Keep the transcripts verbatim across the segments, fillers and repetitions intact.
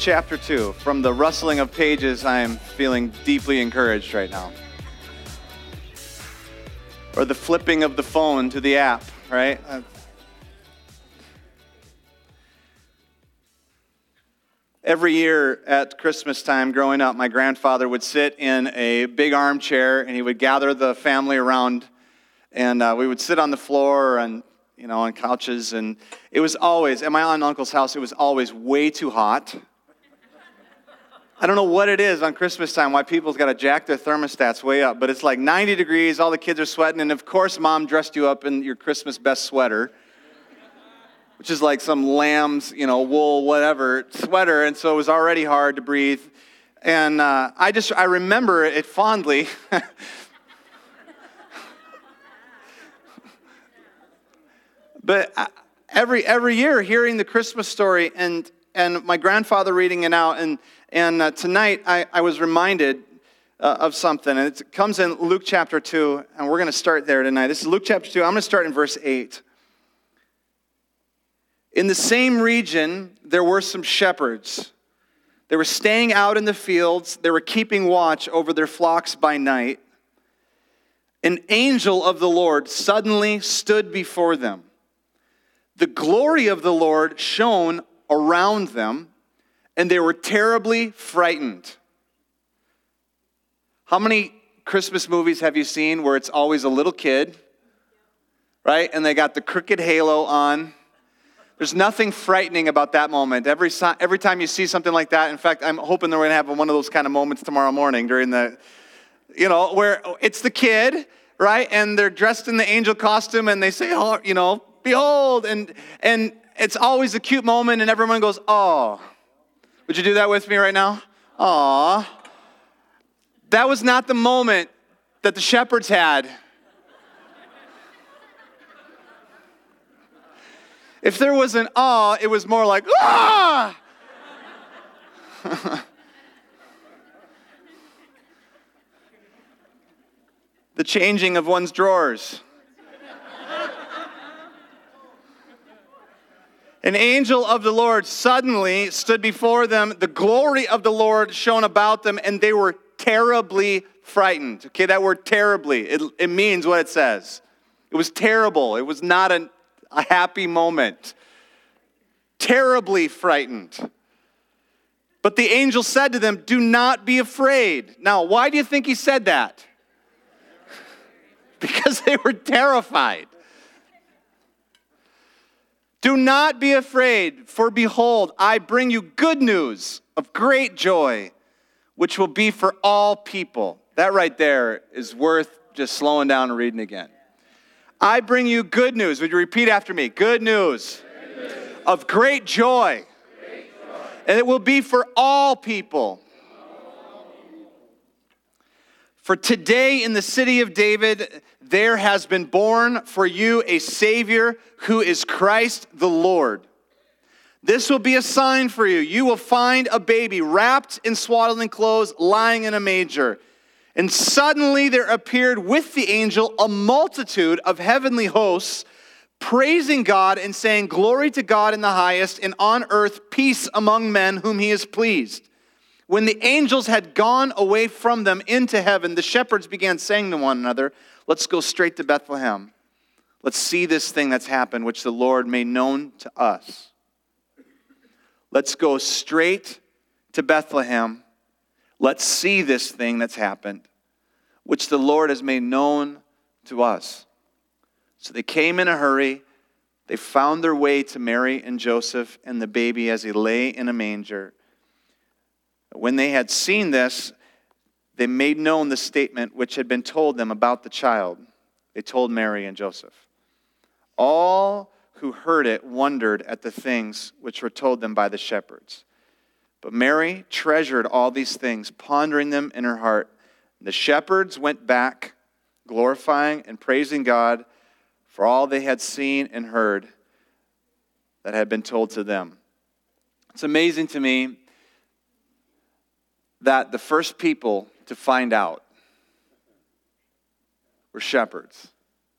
chapter two. From the rustling of pages, I am feeling deeply encouraged right now. Or the flipping of the phone to the app, right? Every year at Christmas time growing up, my grandfather would sit in a big armchair and he would gather the family around, and uh, we would sit on the floor and, you know, on couches, and it was always, at my aunt and uncle's house, it was always way too hot. I don't know what it is on Christmas time, why people's got to jack their thermostats way up, but it's like ninety degrees, all the kids are sweating, and of course mom dressed you up in your Christmas best sweater, which is like some lamb's, you know, wool, whatever, sweater, and so it was already hard to breathe. And uh, I just, I remember it fondly. But every every year, hearing the Christmas story and and my grandfather reading it out, and and uh, tonight I, I was reminded uh, of something, and it comes in Luke chapter two, and we're going to start there tonight. This is Luke chapter two. I'm going to start in verse eight. In the same region, there were some shepherds. They were staying out in the fields. They were keeping watch over their flocks by night. An angel of the Lord suddenly stood before them. The glory of the Lord shone around them, and they were terribly frightened. How many Christmas movies have you seen where it's always a little kid, right? And they got the crooked halo on. There's nothing frightening about that moment. Every, every time you see something like that, in fact, I'm hoping that we're going to have one of those kind of moments tomorrow morning during the, you know, where it's the kid, right? And they're dressed in the angel costume, and they say, oh, you know, behold, and and it's always a cute moment, and everyone goes, oh. Would you do that with me right now? Aw. That was not the moment that the shepherds had. If there was an awe, it was more like, ah! The changing of one's drawers. An angel of the Lord suddenly stood before them. The glory of the Lord shone about them, and they were terribly frightened. Okay, that word terribly, it, it means what it says. It was terrible. It was not a, a happy moment. Terribly frightened. But the angel said to them, do not be afraid. Now, why do you think he said that? Because they were terrified. Do not be afraid, for behold, I bring you good news of great joy, which will be for all people. That right there is worth just slowing down and reading again. I bring you good news. Would you repeat after me? Good news, good news. Of great joy. great joy. And it will be for all people. For today in the city of David, there has been born for you a Savior who is Christ the Lord. This will be a sign for you. You will find a baby wrapped in swaddling clothes, lying in a manger. And suddenly there appeared with the angel a multitude of heavenly hosts, praising God and saying, glory to God in the highest, and on earth peace among men whom he is pleased. When the angels had gone away from them into heaven, the shepherds began saying to one another, let's go straight to Bethlehem. Let's see this thing that's happened, which the Lord made known to us. Let's go straight to Bethlehem. Let's see this thing that's happened, which the Lord has made known to us. So they came in a hurry. They found their way to Mary and Joseph and the baby as he lay in a manger. When they had seen this, they made known the statement which had been told them about the child. They told Mary and Joseph. All who heard it wondered at the things which were told them by the shepherds. But Mary treasured all these things, pondering them in her heart. The shepherds went back, glorifying and praising God for all they had seen and heard that had been told to them. It's amazing to me that the first people to find out were shepherds.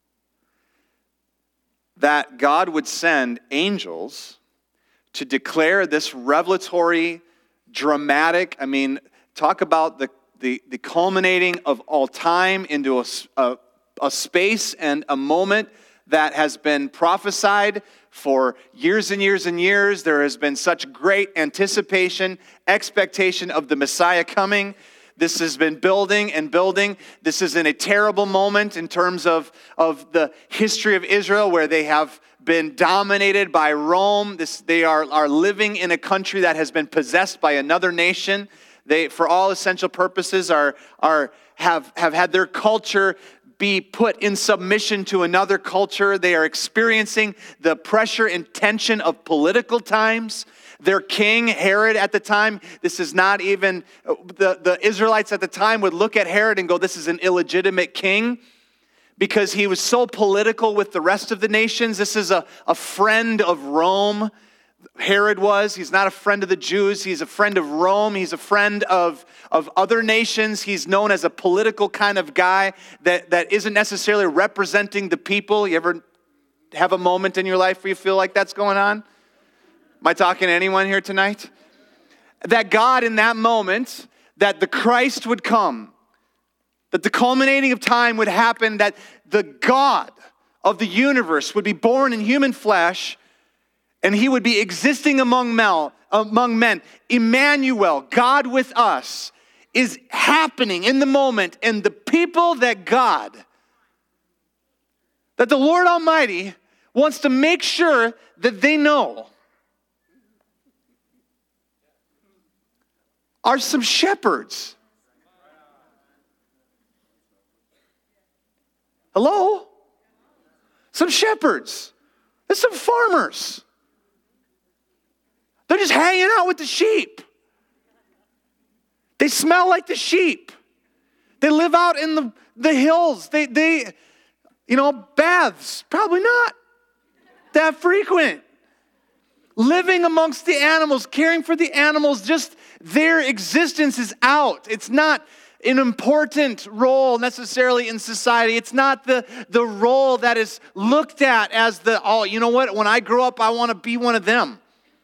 That God would send angels to declare this revelatory dramatic. I mean, talk about the, the, the culminating of all time into a, a, a space and a moment that has been prophesied for years and years and years. There has been such great anticipation, expectation of the Messiah coming. This has been building and building. This is in a terrible moment in terms of, of the history of Israel, where they have been dominated by Rome. This, they are, are living in a country that has been possessed by another nation. They, for all essential purposes, are, are, have, have had their culture be put in submission to another culture. They are experiencing the pressure and tension of political times. Their king, Herod, at the time, this is not even, the, the Israelites at the time would look at Herod and go, this is an illegitimate king, because he was so political with the rest of the nations. This is a, a friend of Rome. Herod was. He's not a friend of the Jews. He's a friend of Rome. He's a friend of, of other nations. He's known as a political kind of guy that, that isn't necessarily representing the people. You ever have a moment in your life where you feel like that's going on? Am I talking to anyone here tonight? That God in that moment, that the Christ would come, that the culminating of time would happen, that the God of the universe would be born in human flesh, and he would be existing among men, among men. Emmanuel, God with us, is happening in the moment. And the people that God, that the Lord Almighty wants to make sure that they know, are some shepherds. Hello? Some shepherds. There's some farmers. They're just hanging out with the sheep. They smell like the sheep. They live out in the, the hills. They, they, you know, baths, probably not that frequent. Living amongst the animals, caring for the animals, just their existence is out. It's not an important role necessarily in society. It's not the, the role that is looked at as the, oh, you know what, when I grow up, I want to be one of them.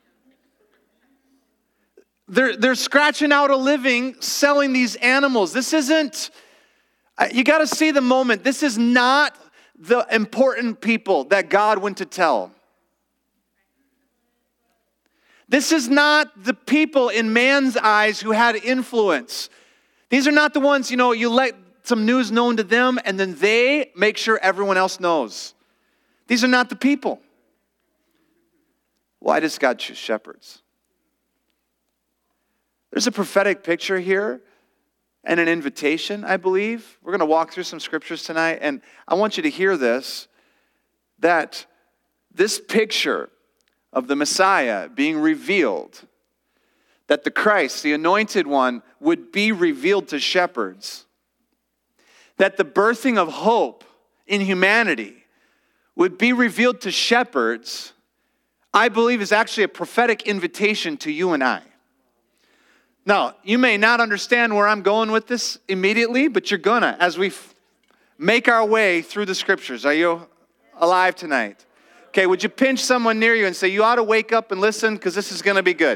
They're, they're scratching out a living selling these animals. This isn't, you got to see the moment. This is not the important people that God went to tell. This is not the people in man's eyes who had influence. These are not the ones, you know, you let some news known to them and then they make sure everyone else knows. These are not the people. Why does God choose shepherds? There's a prophetic picture here and an invitation, I believe. We're going to walk through some scriptures tonight, and I want you to hear this, that this picture of the Messiah being revealed, that the Christ, the anointed one, would be revealed to shepherds, that the birthing of hope in humanity would be revealed to shepherds, I believe is actually a prophetic invitation to you and I. Now, you may not understand where I'm going with this immediately, but you're gonna as we f- make our way through the scriptures. Are you alive tonight? Okay, would you pinch someone near you and say, you ought to wake up and listen because this is going to be good.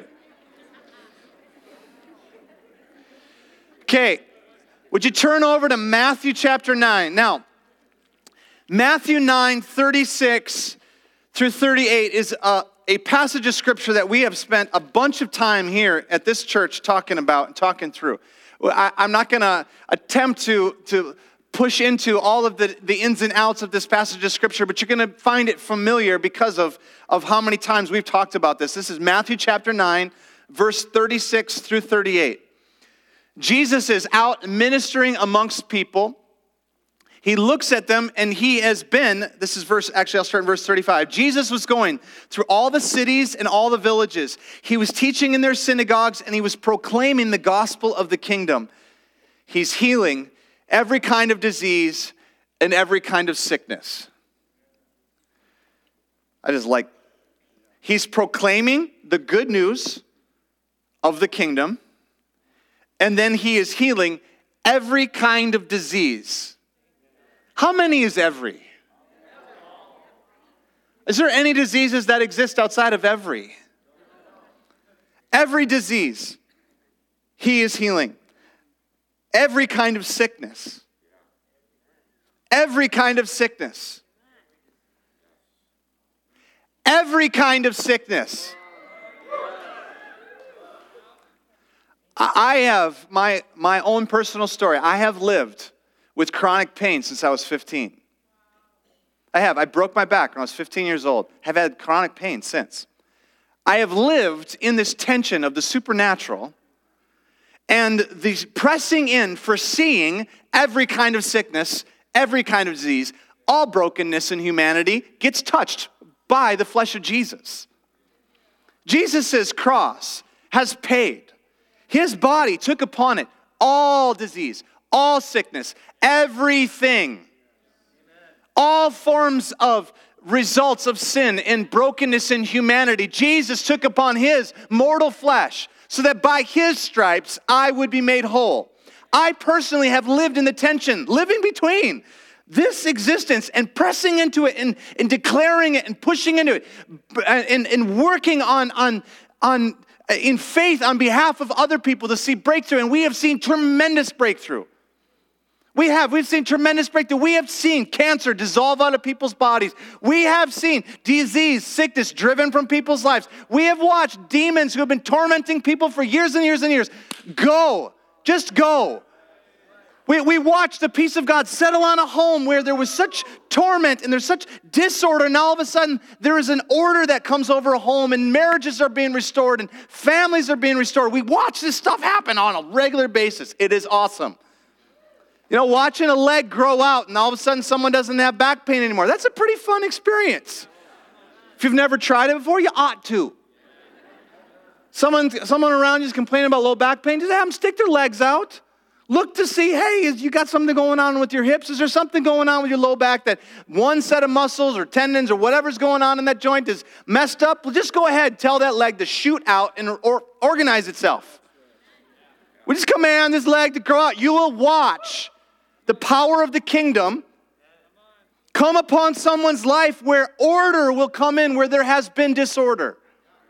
Okay, would you turn over to Matthew chapter nine? Now, Matthew nine, thirty-six through thirty-eight is a, a passage of scripture that we have spent a bunch of time here at this church talking about and talking through. I, I'm not going to attempt to, to push into all of the, the ins and outs of this passage of scripture, but you're going to find it familiar because of, of how many times we've talked about this. This is Matthew chapter nine, verse thirty-six through thirty-eight. Jesus is out ministering amongst people. He looks at them and he has been, this is verse, actually I'll start in verse thirty-five. Jesus was going through all the cities and all the villages. He was teaching in their synagogues and he was proclaiming the gospel of the kingdom. He's healing every kind of disease and every kind of sickness. I just like, he's proclaiming the good news of the kingdom, and then he is healing every kind of disease. How many is every? Is there any diseases that exist outside of every? Every disease. He is healing. Every kind of sickness. Every kind of sickness. Every kind of sickness. I have my, my own personal story. I have lived with chronic pain since I was fifteen. I have. I broke my back when I was fifteen years old. Have had chronic pain since. I have lived in this tension of the supernatural and the pressing in for seeing every kind of sickness, every kind of disease, all brokenness in humanity gets touched by the flesh of Jesus. Jesus' cross has paid. His body took upon it all disease, all sickness, everything, all forms of results of sin and brokenness in humanity. Jesus took upon his mortal flesh so that by his stripes I would be made whole. I personally have lived in the tension, living between this existence and pressing into it and, and declaring it and pushing into it and, and working on, on, on in faith on behalf of other people to see breakthrough. And we have seen tremendous breakthrough. We have. We've seen tremendous breakthrough. We have seen cancer dissolve out of people's bodies. We have seen disease, sickness driven from people's lives. We have watched demons who have been tormenting people for years and years and years go. Just go. We, we watched the peace of God settle on a home where there was such torment and there's such disorder, and all of a sudden there is an order that comes over a home and marriages are being restored and families are being restored. We watch this stuff happen on a regular basis. It is awesome. You know, watching a leg grow out and all of a sudden someone doesn't have back pain anymore. That's a pretty fun experience. If you've never tried it before, you ought to. Someone, someone around you is complaining about low back pain, just have them stick their legs out. Look to see, hey, is you got something going on with your hips? Is there something going on with your low back that one set of muscles or tendons or whatever's going on in that joint is messed up? Well, just go ahead, tell that leg to shoot out and or organize itself. We just command this leg to grow out. You will watch the power of the kingdom come upon someone's life where order will come in where there has been disorder.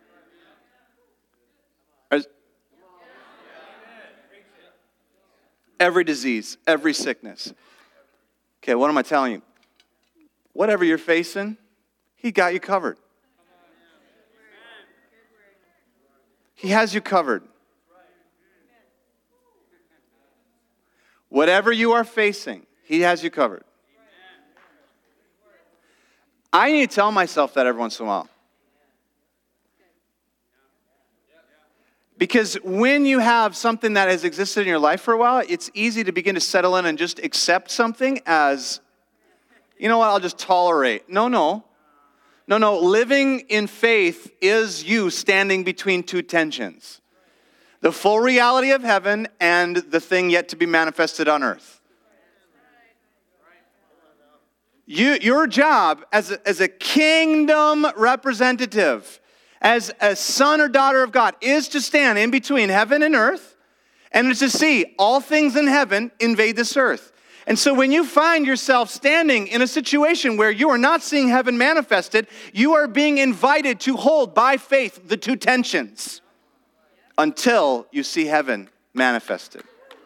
Every disease, every sickness. Okay, what am I telling you? Whatever you're facing, he got you covered. He has you covered. Whatever you are facing, he has you covered. I need to tell myself that every once in a while. Because when you have something that has existed in your life for a while, it's easy to begin to settle in and just accept something as, you know what, I'll just tolerate. No, no. No, no. Living in faith is you standing between two tensions. The full reality of heaven and the thing yet to be manifested on earth. You, your job as a, as a kingdom representative, as a son or daughter of God, is to stand in between heaven and earth and to see all things in heaven invade this earth. And so when you find yourself standing in a situation where you are not seeing heaven manifested, you are being invited to hold by faith the two tensions until you see heaven manifested.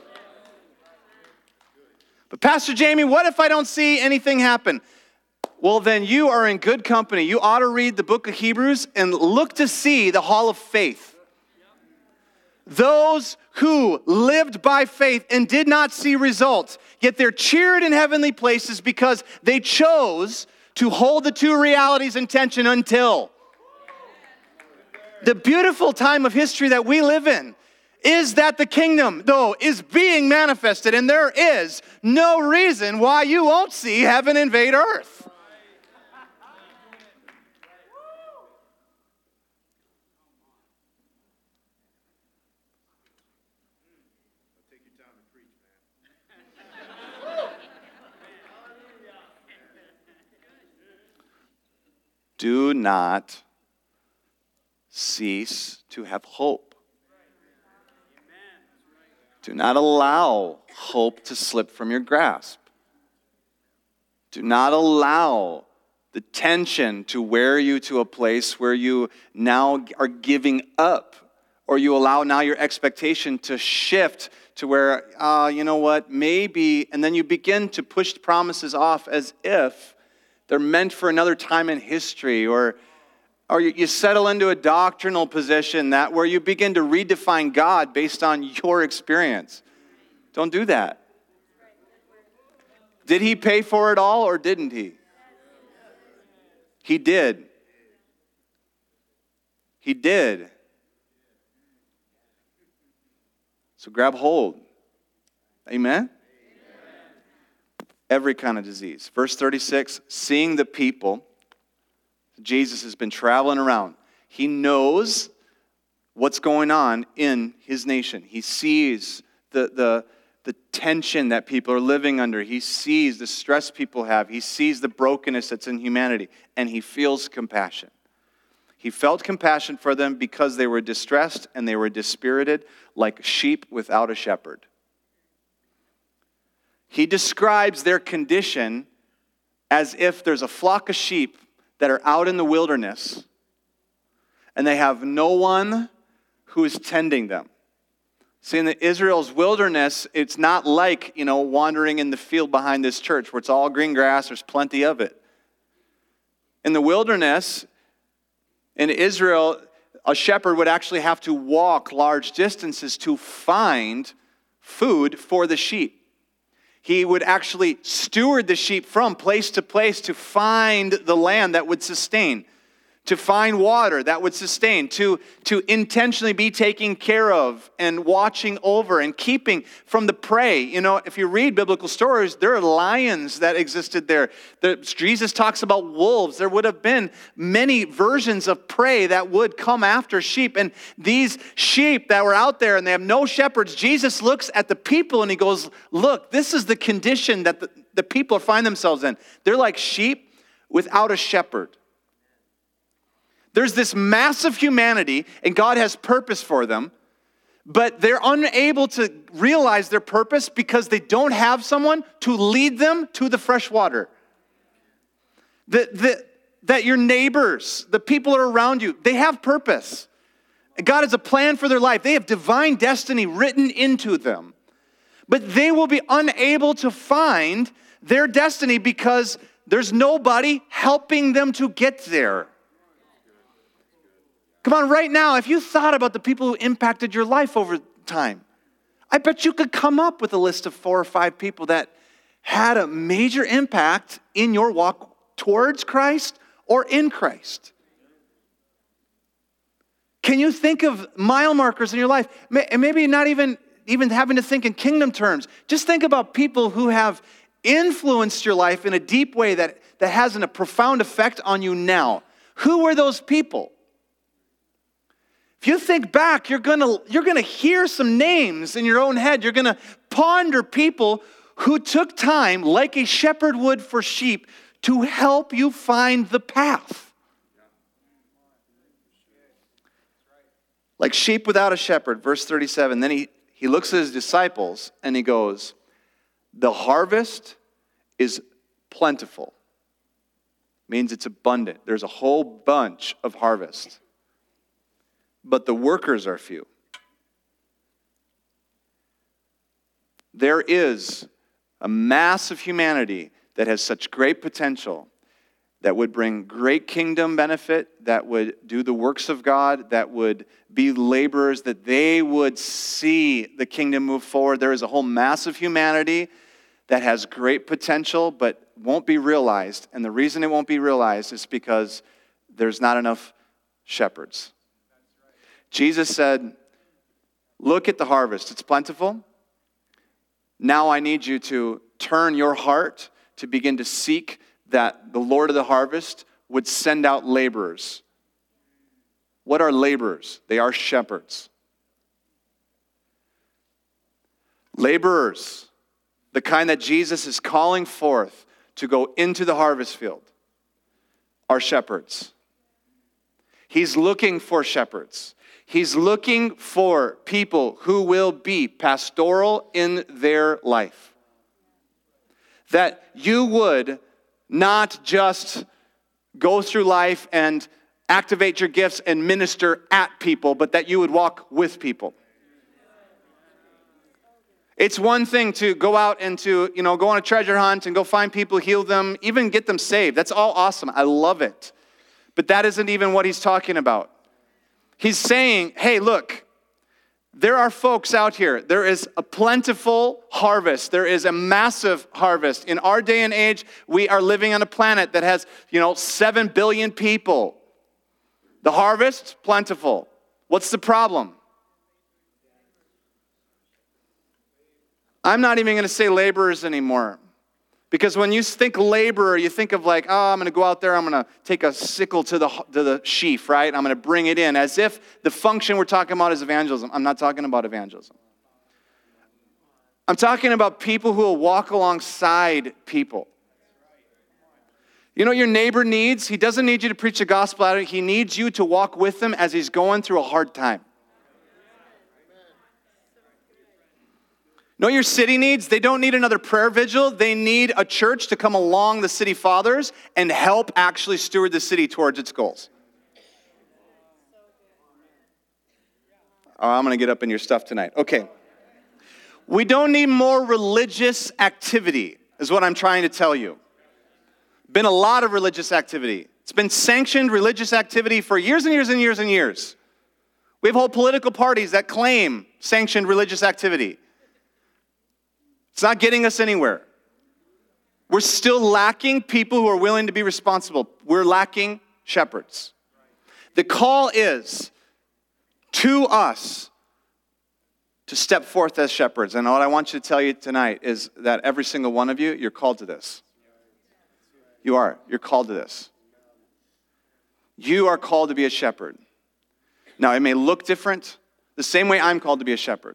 But Pastor Jamie, what if I don't see anything happen? Well, then you are in good company. You ought to read the book of Hebrews and look to see the hall of faith. Those who lived by faith and did not see results, yet they're cheered in heavenly places because they chose to hold the two realities in tension until. The beautiful time of history that we live in is that the kingdom, though, is being manifested, and there is no reason why you won't see heaven invade earth. Do not cease to have hope. Do not allow hope to slip from your grasp. Do not allow the tension to wear you to a place where you now are giving up Or you allow now your expectation to shift to where, uh, you know what, maybe, and then you begin to push promises off as if they're meant for another time in history, or or you, you settle into a doctrinal position that where you begin to redefine God based on your experience. Don't do that. Did he pay for it all or didn't he? He did. He did. So grab hold. Amen? Amen? Every kind of disease. Verse thirty-six, seeing the people, Jesus has been traveling around. He knows what's going on in his nation. He sees the, the, the tension that people are living under. He sees the stress people have. He sees the brokenness that's in humanity, and he feels compassion. He felt compassion for them because they were distressed and they were dispirited like sheep without a shepherd. He describes their condition as if there's a flock of sheep that are out in the wilderness and they have no one who is tending them. See, in the Israel's wilderness, it's not like, you know, wandering in the field behind this church where it's all green grass, there's plenty of it. In the wilderness, in Israel, a shepherd would actually have to walk large distances to find food for the sheep. He would actually steward the sheep from place to place to find the land that would sustain, to find water that would sustain, to, to intentionally be taken care of and watching over and keeping from the prey. You know, if you read biblical stories, there are lions that existed there. The, Jesus talks about wolves. There would have been many versions of prey that would come after sheep. And these sheep that were out there and they have no shepherds, Jesus looks at the people and he goes, look, this is the condition that the, the people find themselves in. They're like sheep without a shepherd. There's this massive humanity, and God has purpose for them, but they're unable to realize their purpose because they don't have someone to lead them to the fresh water. That, that, that your neighbors, the people that are around you, they have purpose. God has a plan for their life. They have divine destiny written into them. But they will be unable to find their destiny because there's nobody helping them to get there. Come on, right now, if you thought about the people who impacted your life over time, I bet you could come up with a list of four or five people that had a major impact in your walk towards Christ or in Christ. Can you think of mile markers in your life? And maybe not even, even having to think in kingdom terms. Just think about people who have influenced your life in a deep way that, that has a profound effect on you now. Who were those people? If you think back, you're gonna, you're gonna hear some names in your own head. You're gonna ponder people who took time, like a shepherd would for sheep, to help you find the path. Like sheep without a shepherd, verse thirty-seven. Then he, he looks at his disciples and he goes, the harvest is plentiful. Means it's abundant. There's a whole bunch of harvest. But the workers are few. There is a mass of humanity that has such great potential, that would bring great kingdom benefit, that would do the works of God, that would be laborers, that they would see the kingdom move forward. There is a whole mass of humanity that has great potential, but won't be realized. And the reason it won't be realized is because there's not enough shepherds. Jesus said, look at the harvest. It's plentiful. Now I need you to turn your heart to begin to seek that the Lord of the harvest would send out laborers. What are laborers? They are shepherds. Laborers, the kind that Jesus is calling forth to go into the harvest field, are shepherds. He's looking for shepherds. He's looking for people who will be pastoral in their life. That you would not just go through life and activate your gifts and minister at people, but that you would walk with people. It's one thing to go out and to, you know, go on a treasure hunt and go find people, heal them, even get them saved. That's all awesome. I love it. But that isn't even what he's talking about. He's saying, hey, look, there are folks out here. There is a plentiful harvest. There is a massive harvest. In our day and age, we are living on a planet that has, you know, seven billion people. The harvest, plentiful. What's the problem? I'm not even going to say laborers anymore. Because when you think laborer, you think of like, oh, I'm going to go out there, I'm going to take a sickle to the to the sheaf, right? I'm going to bring it in, as if the function we're talking about is evangelism. I'm not talking about evangelism. I'm talking about people who will walk alongside people. You know what your neighbor needs? He doesn't need you to preach the gospel at him. He needs you to walk with him as he's going through a hard time. Know your city needs? They don't need another prayer vigil. They need a church to come along the city fathers and help actually steward the city towards its goals. Oh, I'm going to get up in your stuff tonight. Okay. We don't need more religious activity, is what I'm trying to tell you. Been a lot of religious activity. It's been sanctioned religious activity for years and years and years and years. We have whole political parties that claim sanctioned religious activity. It's not getting us anywhere. We're still lacking people who are willing to be responsible. We're lacking shepherds. The call is to us to step forth as shepherds. And what I want you to tell you tonight is that every single one of you, you're called to this. You are. You're called to this. You are called to be a shepherd. Now, it may look different, the same way I'm called to be a shepherd.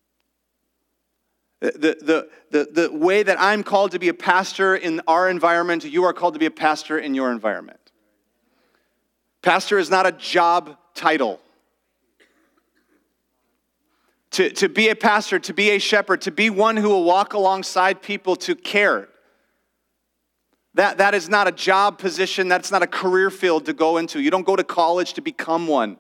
The, the, the, the way that I'm called to be a pastor in our environment, you are called to be a pastor in your environment. Pastor is not a job title. To, to be a pastor, to be a shepherd, to be one who will walk alongside people to care. That, that is not a job position. That's not a career field to go into. You don't go to college to become one.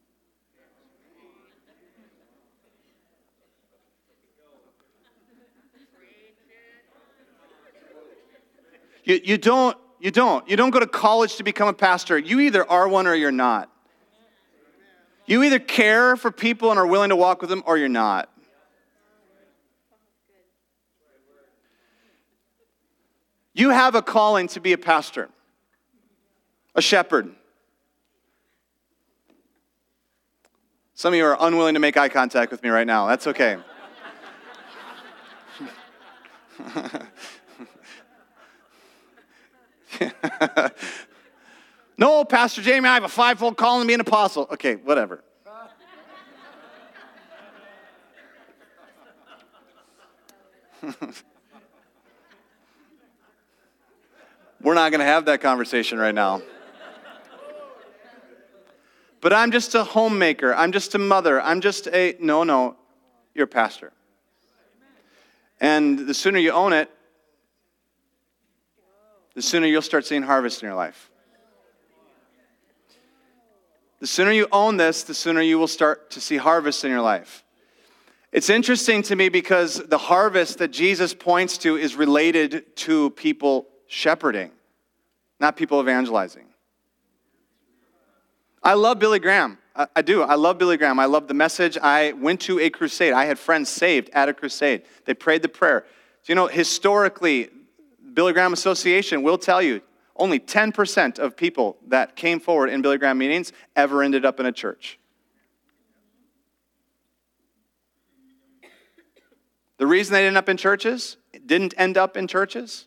You, you don't, you don't. You don't go to college to become a pastor. You either are one or you're not. You either care for people and are willing to walk with them or you're not. You have a calling to be a pastor, a shepherd. Some of you are unwilling to make eye contact with me right now. That's okay. No, Pastor Jamie, I have a fivefold calling to be an apostle. Okay, whatever. We're not going to have that conversation right now. But I'm just a homemaker. I'm just a mother. I'm just a... No, no, you're a pastor. And the sooner you own it, the sooner you'll start seeing harvest in your life. The sooner you own this, the sooner you will start to see harvest in your life. It's interesting to me because the harvest that Jesus points to is related to people shepherding, not people evangelizing. I love Billy Graham. I, I do. I love Billy Graham. I love the message. I went to a crusade. I had friends saved at a crusade. They prayed the prayer. Do you know, historically, Billy Graham Association will tell you only ten percent of people that came forward in Billy Graham meetings ever ended up in a church. The reason they didn't end up in churches, didn't end up in churches,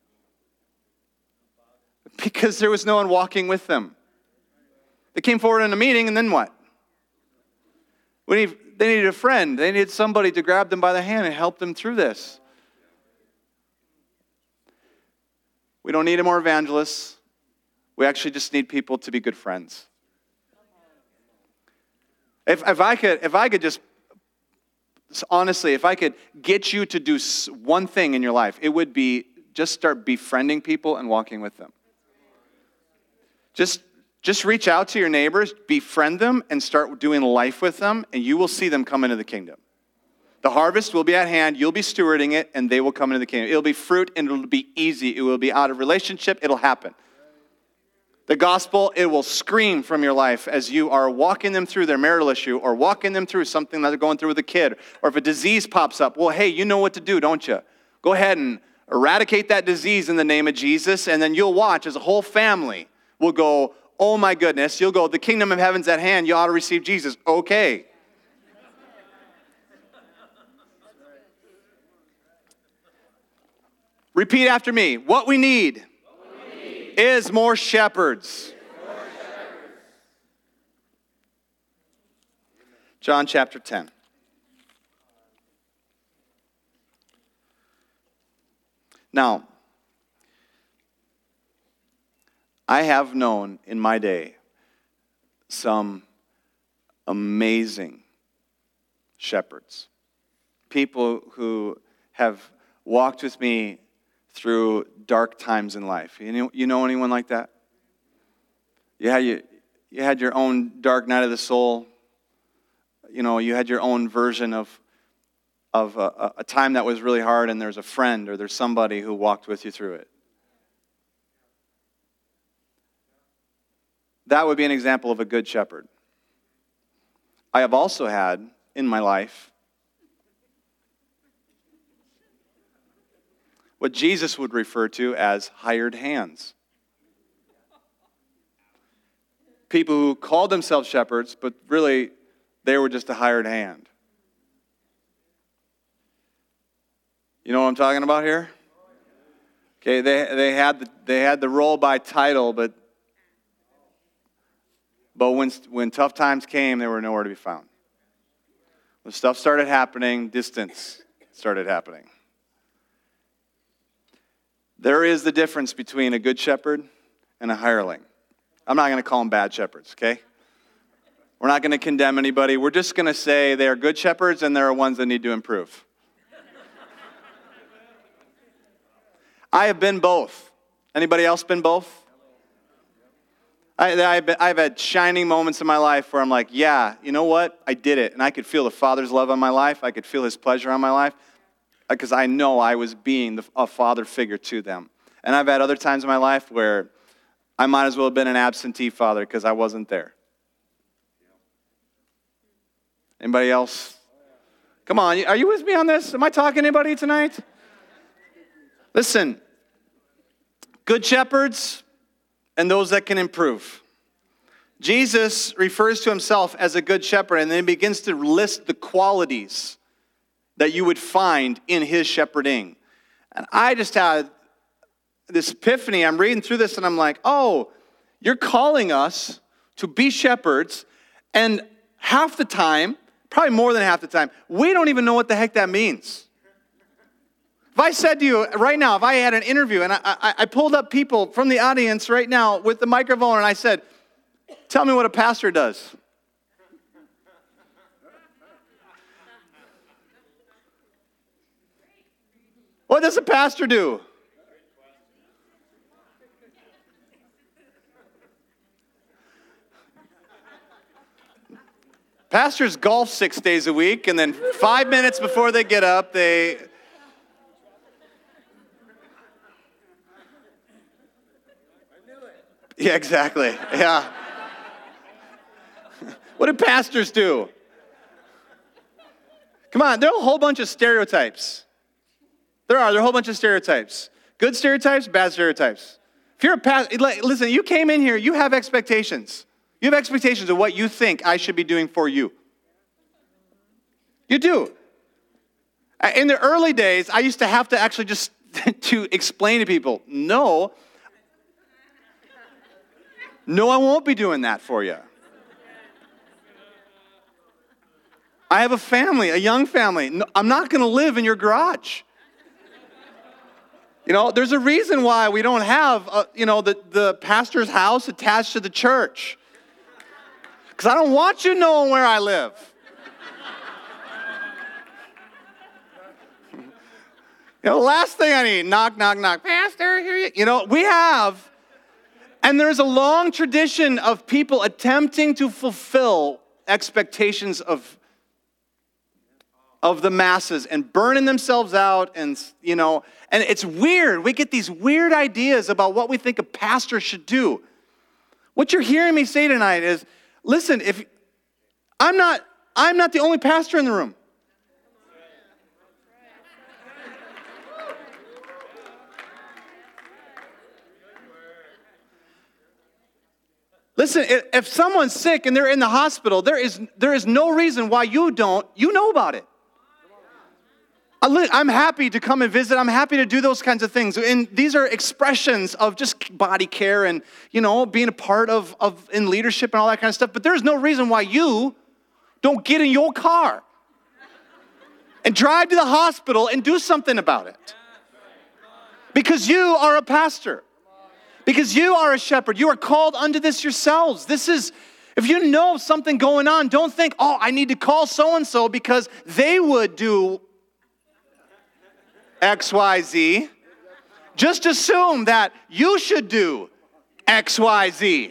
because there was no one walking with them. They came forward in a meeting, and then what? We need, they needed a friend. They needed somebody to grab them by the hand and help them through this. We don't need any more evangelists. We actually just need people to be good friends. If, if I could, if I could just, honestly, if I could get you to do one thing in your life, it would be just start befriending people and walking with them. Just Just reach out to your neighbors, befriend them, and start doing life with them, and you will see them come into the kingdom. The harvest will be at hand. You'll be stewarding it, and they will come into the kingdom. It'll be fruit, and it'll be easy. It will be out of relationship. It'll happen. The gospel, it will scream from your life as you are walking them through their marital issue or walking them through something that they're going through with a kid. Or if a disease pops up, well, hey, you know what to do, don't you? Go ahead and eradicate that disease in the name of Jesus, and then you'll watch as a whole family will go, oh my goodness, you'll go, the kingdom of heaven's at hand, you ought to receive Jesus. Okay. Repeat after me. What we need, what we need is more shepherds. more shepherds. John chapter ten. Now, I have known in my day some amazing shepherds. People who have walked with me through dark times in life. You know, you know anyone like that? You had, you, you had your own dark night of the soul. You know, you had your own version of, of a, a time that was really hard, and there's a friend or there's somebody who walked with you through it. That would be an example of a good shepherd. I have also had in my life what Jesus would refer to as hired hands. People who called themselves shepherds, but really they were just a hired hand. You know what I'm talking about here? Okay, they they had the, they had the role by title, but but when when tough times came, they were nowhere to be found. When stuff started happening, distance started happening. There is the difference between a good shepherd and a hireling. I'm not going to call them bad shepherds, okay? We're not going to condemn anybody. We're just going to say they are good shepherds and there are ones that need to improve. I have been both. Anybody else been both? I, I've, been, I've had shining moments in my life where I'm like, yeah, you know what? I did it. And I could feel the Father's love on my life. I could feel His pleasure on my life. Because I know I was being a father figure to them. And I've had other times in my life where I might as well have been an absentee father because I wasn't there. Anybody else? Come on, are you with me on this? Am I talking to anybody tonight? Listen, good shepherds and those that can improve. Jesus refers to himself as a good shepherd, and then he begins to list the qualities that you would find in his shepherding. And I just had this epiphany. I'm reading through this and I'm like, oh, you're calling us to be shepherds, and half the time, probably more than half the time, we don't even know what the heck that means. If I said to you right now, if I had an interview and I, I, I pulled up people from the audience right now with the microphone and I said, tell me what a pastor does. What does a pastor do? Pastors golf six days a week, and then five minutes before they get up, they... Yeah, exactly. Yeah. What do pastors do? Come on, there are a whole bunch of stereotypes. There are. There are a whole bunch of stereotypes. Good stereotypes, bad stereotypes. If you're a pastor, listen, you came in here, you have expectations. You have expectations of what you think I should be doing for you. You do. In the early days, I used to have to actually just to explain to people, no, no, I won't be doing that for you. I have a family, a young family. No, I'm not going to live in your garage. You know, there's a reason why we don't have, uh, you know, the, the pastor's house attached to the church. Because I don't want you knowing where I live. You know, the last thing I need, knock, knock, knock, pastor, here you, you know, we have, And there's a long tradition of people attempting to fulfill expectations of, of the masses and burning themselves out. And, you know, and it's weird. We get these weird ideas about what we think a pastor should do. What you're hearing me say tonight is, listen, if I'm not, I'm not the only pastor in the room. Listen, if someone's sick and they're in the hospital, there is, there is no reason why you don't, you know about it. I'm happy to come and visit. I'm happy to do those kinds of things. And these are expressions of just body care and, you know, being a part of, of in leadership and all that kind of stuff. But there's no reason why you don't get in your car and drive to the hospital and do something about it. Because you are a pastor. Because you are a shepherd. You are called unto this yourselves. This is, if you know something going on, don't think, oh, I need to call so-and-so because they would do X, Y, Z. Just assume that you should do X, Y, Z.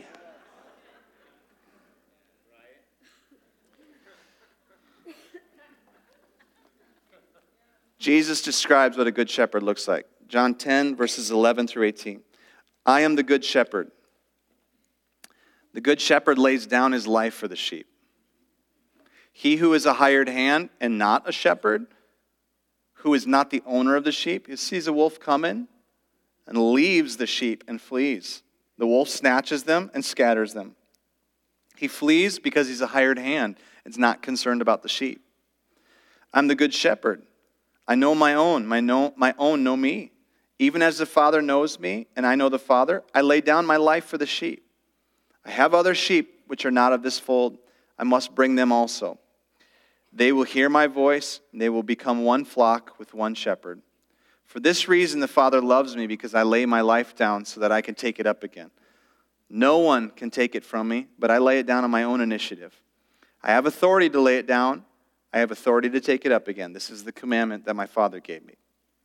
Jesus describes what a good shepherd looks like. John ten, verses eleven through eighteen. I am the good shepherd. The good shepherd lays down his life for the sheep. He who is a hired hand and not a shepherd, who is not the owner of the sheep, he sees a wolf coming and leaves the sheep and flees. The wolf snatches them and scatters them. He flees because he's a hired hand and is not concerned about the sheep. I'm the good shepherd. I know my own. My, know, my own know me. Even as the Father knows me, and I know the Father, I lay down my life for the sheep. I have other sheep which are not of this fold. I must bring them also. They will hear my voice, and they will become one flock with one shepherd. For this reason the Father loves me, because I lay my life down so that I can take it up again. No one can take it from me, but I lay it down on my own initiative. I have authority to lay it down. I have authority to take it up again. This is the commandment that my Father gave me.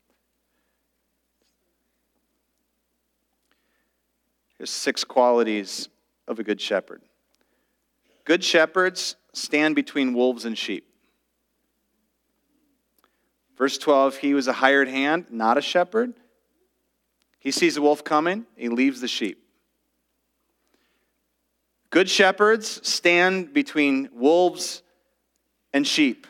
There's six qualities of a good shepherd. Good shepherds stand between wolves and sheep. Verse twelve, he was a hired hand, not a shepherd. He sees a wolf coming, he leaves the sheep. Good shepherds stand between wolves and sheep.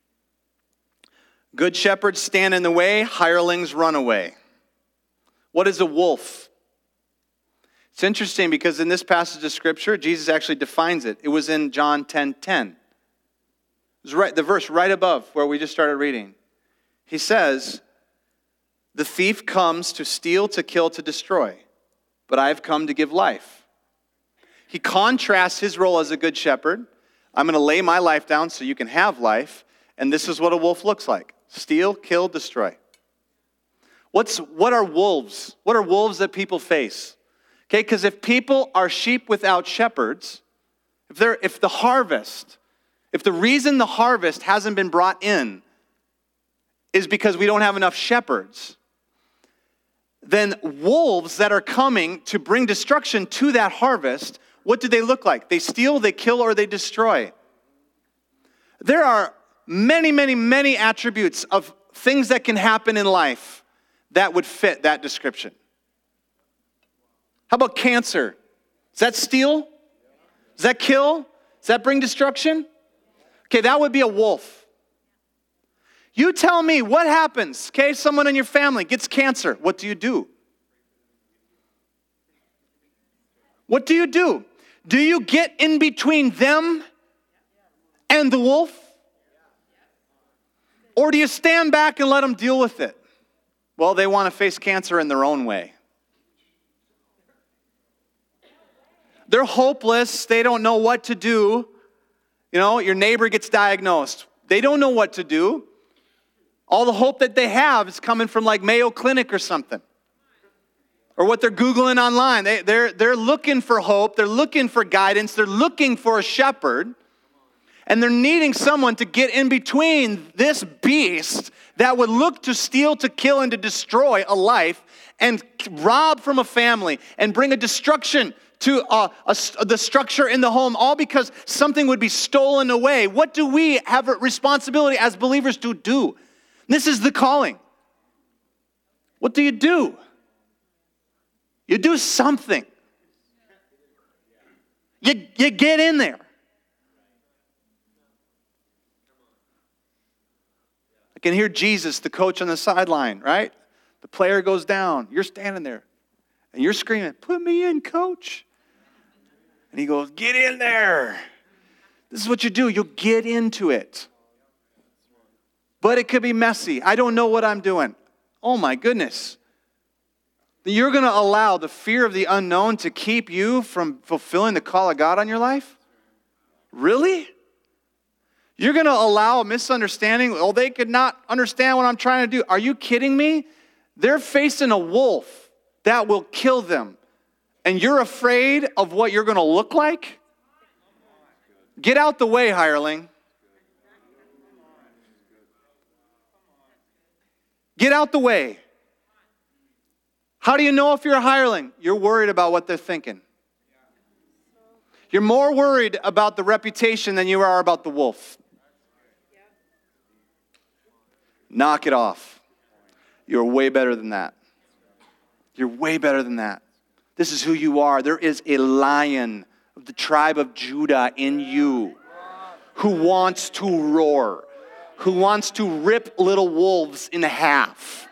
Good shepherds stand in the way, hirelings run away. What is a wolf? It's interesting because in this passage of Scripture, Jesus actually defines it. It was in John ten ten. It was right, the verse right above where we just started reading. He says, the thief comes to steal, to kill, to destroy, but I have come to give life. He contrasts his role as a good shepherd. I'm going to lay my life down so you can have life, and this is what a wolf looks like. Steal, kill, destroy. What's, what are wolves? What are wolves that people face? Okay, because if people are sheep without shepherds, if they're if the harvest, if the reason the harvest hasn't been brought in is because we don't have enough shepherds, then wolves that are coming to bring destruction to that harvest, what do they look like? They steal, they kill, or they destroy. There are many, many, many attributes of things that can happen in life that would fit that description. How about cancer? Does that steal? Does that kill? Does that bring destruction? Okay, that would be a wolf. You tell me what happens, okay? Someone in your family gets cancer. What do you do? What do you do? Do you get in between them and the wolf? Or do you stand back and let them deal with it? Well, they want to face cancer in their own way. They're hopeless. They don't know what to do. You know, your neighbor gets diagnosed. They don't know what to do. All the hope that they have is coming from like Mayo Clinic or something. Or what they're Googling online. They, they're, they're looking for hope. They're looking for guidance. They're looking for a shepherd. And they're needing someone to get in between this beast that would look to steal, to kill, and to destroy a life and rob from a family and bring a destruction to uh, a, the structure in the home, all because something would be stolen away. What do we have a responsibility as believers to do? This is the calling. What do you do? You do something. You, you get in there. I can hear Jesus, the coach on the sideline, right? The player goes down. You're standing there. And you're screaming, put me in, coach. And he goes, get in there. This is what you do. You'll get into it. But it could be messy. I don't know what I'm doing. Oh my goodness. You're going to allow the fear of the unknown to keep you from fulfilling the call of God on your life? Really? You're going to allow a misunderstanding? Oh, they could not understand what I'm trying to do. Are you kidding me? They're facing a wolf that will kill them. And you're afraid of what you're going to look like? Get out the way, hireling. Get out the way. How do you know if you're a hireling? You're worried about what they're thinking. You're more worried about the reputation than you are about the wolf. Knock it off. You're way better than that. You're way better than that. This is who you are. There is a lion of the tribe of Judah in you who wants to roar, who wants to rip little wolves in half,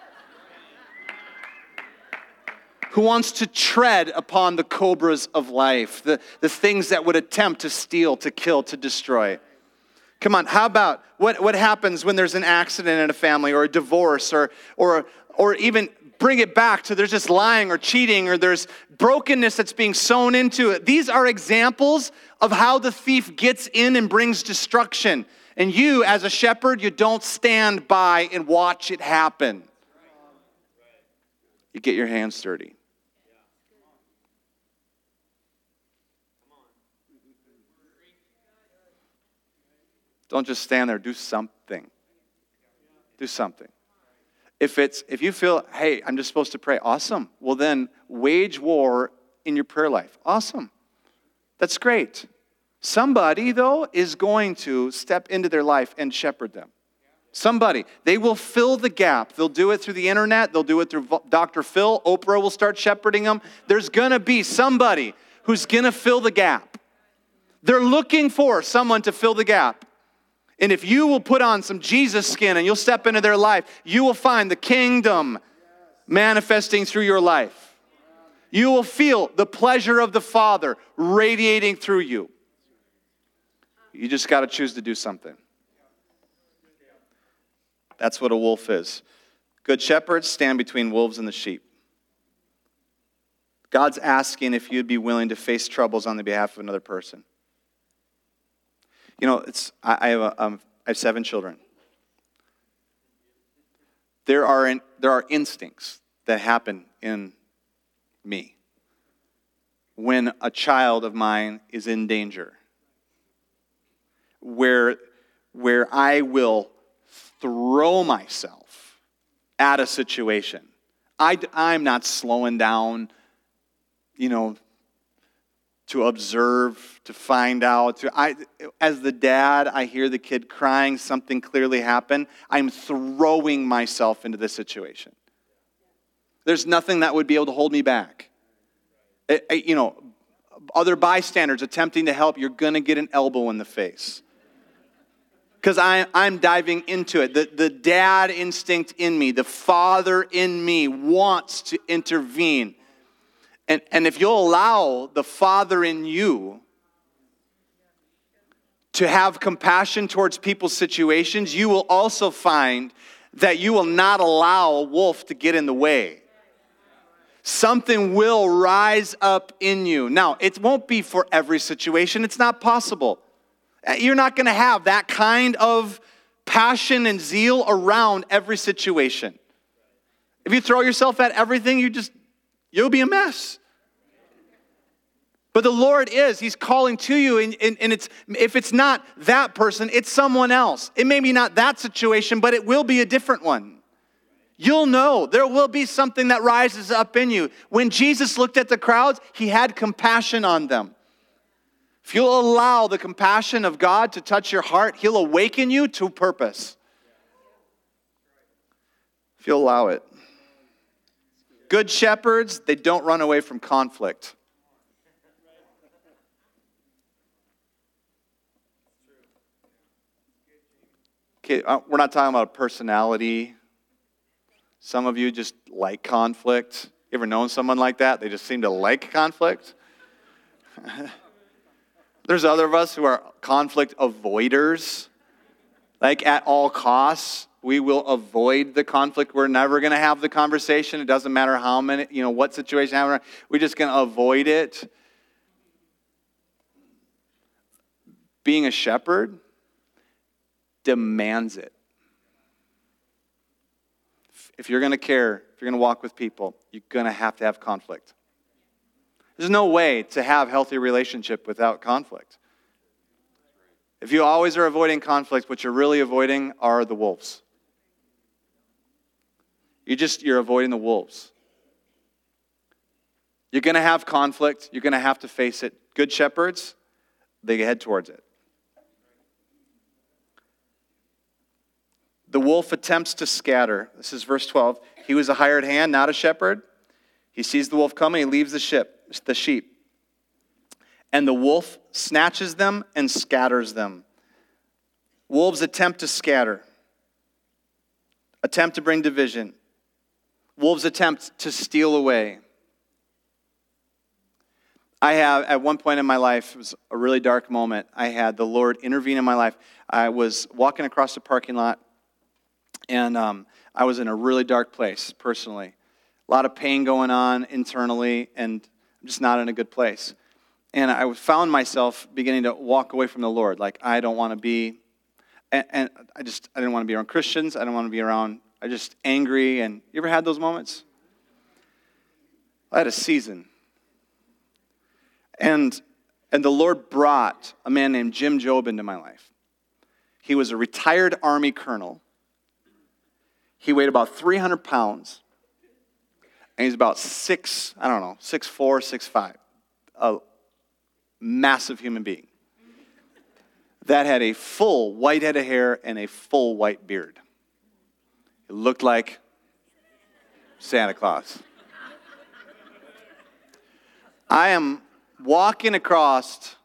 who wants to tread upon the cobras of life, the, the things that would attempt to steal, to kill, to destroy. Come on, how about what, what happens when there's an accident in a family or a divorce or, or, or even bring it back to there's just lying or cheating or there's brokenness that's being sown into it. These are examples of how the thief gets in and brings destruction. And you, as a shepherd, you don't stand by and watch it happen. You get your hands dirty. Don't just stand there. Do something. Do something. If it's if you feel, hey, I'm just supposed to pray, awesome. Well, then wage war in your prayer life. Awesome. That's great. Somebody, though, is going to step into their life and shepherd them. Somebody. They will fill the gap. They'll do it through the internet. They'll do it through Doctor Phil. Oprah will start shepherding them. There's going to be somebody who's going to fill the gap. They're looking for someone to fill the gap. And if you will put on some Jesus skin and you'll step into their life, you will find the kingdom manifesting through your life. You will feel the pleasure of the Father radiating through you. You just got to choose to do something. That's what a wolf is. Good shepherds stand between wolves and the sheep. God's asking if you'd be willing to face troubles on the behalf of another person. You know, it's I, I have a, um, I have seven children. There are in, there are instincts that happen in me when a child of mine is in danger, where where I will throw myself at a situation. I, I'm not slowing down, you know, to observe, to find out. To, I, as the dad, I hear the kid crying, something clearly happened. I'm throwing myself into this situation. There's nothing that would be able to hold me back. It, it, you know, other bystanders attempting to help, you're going to get an elbow in the face. Because I'm diving into it. The, the dad instinct in me, the father in me wants to intervene. And, and if you'll allow the Father in you to have compassion towards people's situations, you will also find that you will not allow a wolf to get in the way. Something will rise up in you. Now, it won't be for every situation. It's not possible. You're not going to have that kind of passion and zeal around every situation. If you throw yourself at everything, you just... you'll be a mess. But the Lord is, he's calling to you, and, and, and it's if it's not that person, it's someone else. It may be not that situation, but it will be a different one. You'll know. There will be something that rises up in you. When Jesus looked at the crowds, he had compassion on them. If you'll allow the compassion of God to touch your heart, he'll awaken you to purpose. If you'll allow it. Good shepherds, they don't run away from conflict. Okay, we're not talking about personality. Some of you just like conflict. You ever known someone like that? They just seem to like conflict. There's other of us who are conflict avoiders. Like at all costs, we will avoid the conflict. We're never going to have the conversation. It doesn't matter how many, you know, what situation happened. We're just going to avoid it. Being a shepherd demands it. If you're going to care, if you're going to walk with people, you're going to have to have conflict. There's no way to have healthy relationship without conflict. If you always are avoiding conflict, what you're really avoiding are the wolves. You just, you're avoiding the wolves. You're going to have conflict. You're going to have to face it. Good shepherds, they head towards it. The wolf attempts to scatter. This is verse twelve. He was a hired hand, not a shepherd. He sees the wolf coming. He leaves the ship, the sheep. And the wolf snatches them and scatters them. Wolves attempt to scatter. Attempt to bring division. Wolves attempt to steal away. I have, at one point in my life, it was a really dark moment, I had the Lord intervene in my life. I was walking across the parking lot, and um, I was in a really dark place, personally. A lot of pain going on internally, and I'm just not in a good place. And I found myself beginning to walk away from the Lord. Like, I don't want to be, and, and I just, I didn't want to be around Christians. I didn't want to be around, I just angry. And you ever had those moments? I had a season. And, and the Lord brought a man named Jim Job into my life. He was a retired Army colonel. He weighed about three hundred pounds. And he's about six, I don't know, six four, six five. A massive human being. That had a full white head of hair and a full white beard. It looked like Santa Claus. I am walking across,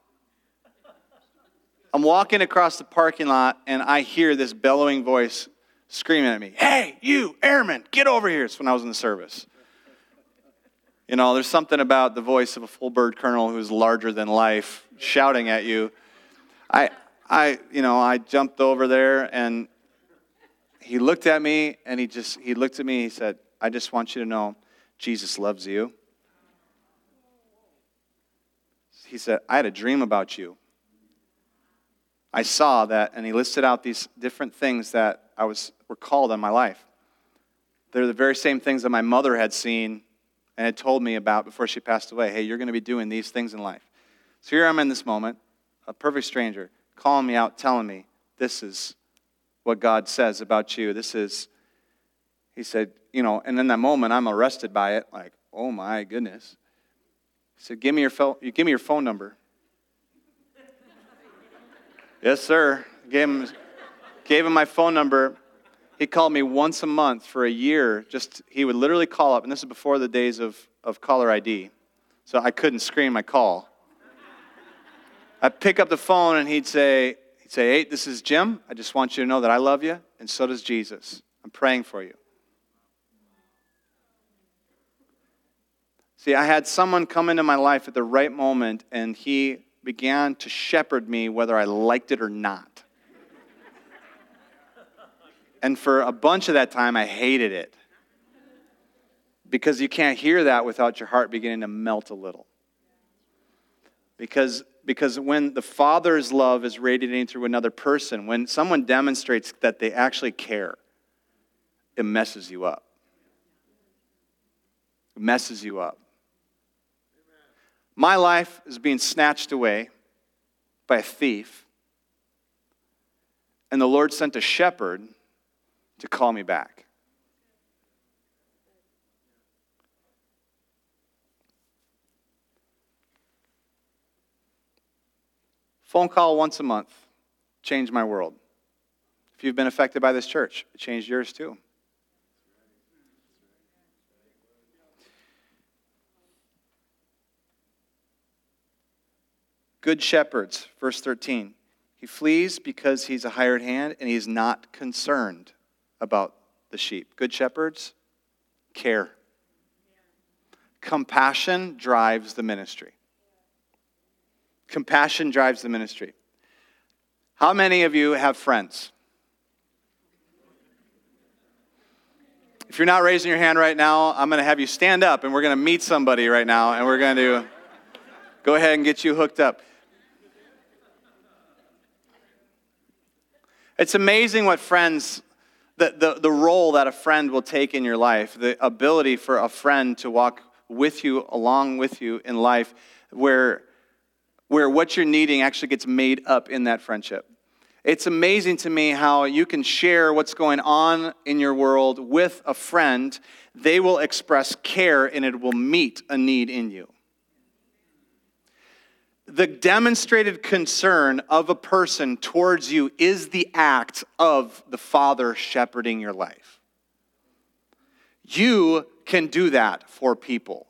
I'm walking across the parking lot, and I hear this bellowing voice screaming at me, "Hey, you, airman, get over here." It's when I was in the service. You know, there's something about the voice of a full bird colonel who's larger than life shouting at you. I, I, you know, I jumped over there, and he looked at me, and he just, he looked at me, he said, "I just want you to know, Jesus loves you." He said, "I had a dream about you. I saw that," and he listed out these different things that I was were called on my life. They're the very same things that my mother had seen and had told me about before she passed away. Hey, you're going to be doing these things in life. So here I'm in this moment, a perfect stranger, calling me out, telling me, this is what God says about you. This is, he said, you know, and in that moment, I'm arrested by it, like, oh my goodness. He said, give me your phone, give me your phone number. Yes, sir. Gave him, gave him my phone number. He called me once a month for a year. Just he would literally call up, and this is before the days of, of caller I D. So I couldn't screen my call. I'd pick up the phone, and he'd say, he'd say, "Hey, this is Jim. I just want you to know that I love you, and so does Jesus. I'm praying for you." See, I had someone come into my life at the right moment, and he began to shepherd me whether I liked it or not. And for a bunch of that time, I hated it. Because you can't hear that without your heart beginning to melt a little. Because, because when the Father's love is radiating through another person, when someone demonstrates that they actually care, it messes you up. It messes you up. My life is being snatched away by a thief, and the Lord sent a shepherd to call me back. Phone call once a month changed my world. If you've been affected by this church, it changed yours too. Good shepherds, verse thirteen. He flees because he's a hired hand and he's not concerned about the sheep. Good shepherds care. Compassion drives the ministry. Compassion drives the ministry. How many of you have friends? If you're not raising your hand right now, I'm going to have you stand up and we're going to meet somebody right now and we're going to go ahead and get you hooked up. It's amazing what friends, the, the, the role that a friend will take in your life, the ability for a friend to walk with you, along with you in life, where, where what you're needing actually gets made up in that friendship. It's amazing to me how you can share what's going on in your world with a friend. They will express care and it will meet a need in you. The demonstrated concern of a person towards you is the act of the Father shepherding your life. You can do that for people.